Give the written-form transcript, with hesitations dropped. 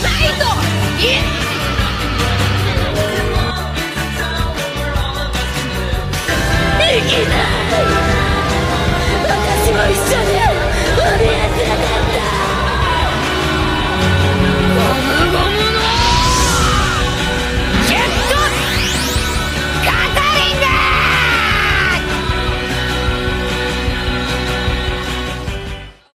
ファイト。イエーイ。いけない。私も一緒に